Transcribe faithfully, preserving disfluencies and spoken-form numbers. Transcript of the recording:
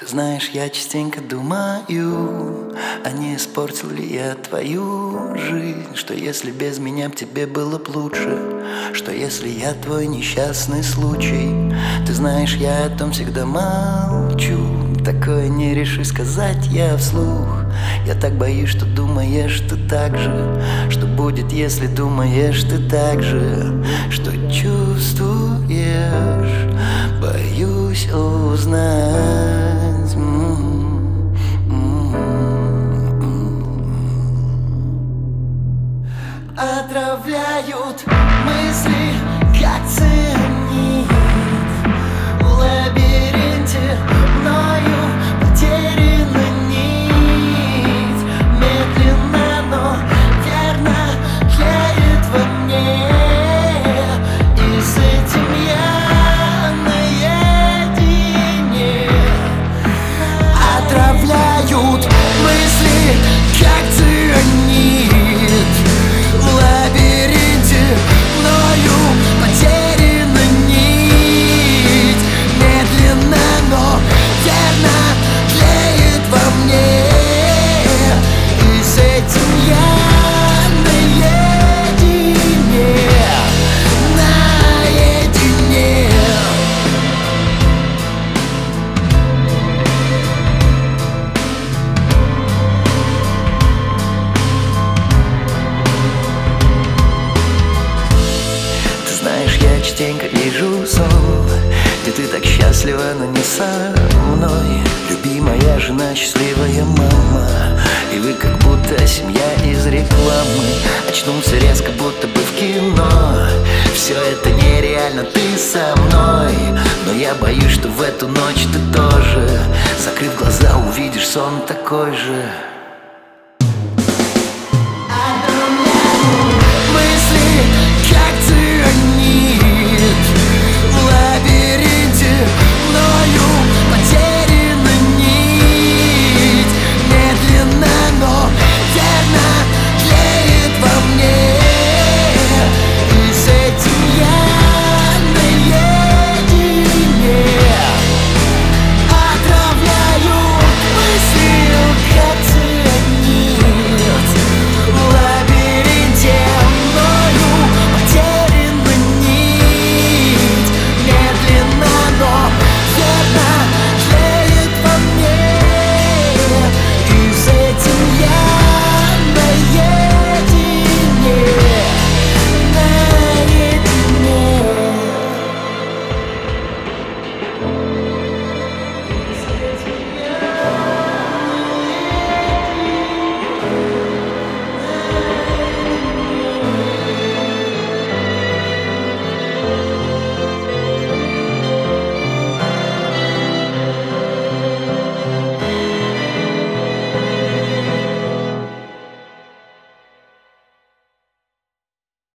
Ты знаешь, я частенько думаю, а не испортил ли я твою жизнь? Что если без меня б тебе было б лучше? Что если я твой несчастный случай? Ты знаешь, я о том всегда молчу. Такое не реши сказать я вслух. Я так боюсь, что думаешь ты так же. Что будет, если думаешь ты так же? Что чувствуешь? Боюсь узнать. Отравляют мысли, как цианид. В лабиринте мною потеряна нить. Медленно, но верно тлеет во мне, и с этим я наедине. Отравляют мысли, как цианид. В лабиринте мною потеряна нить. Медленно, но верно тлеет во мне, и с этим я наедине, наедине. Я частенько вижу сон, где ты так счастлива, но не со мной. Любимая жена, счастливая мама, и вы как будто семья из рекламы. Очнулся резко, будто бы в кино. Все это нереально, ты со мной. Но я боюсь, что в эту ночь ты тоже, закрыв глаза, увидишь сон такой же.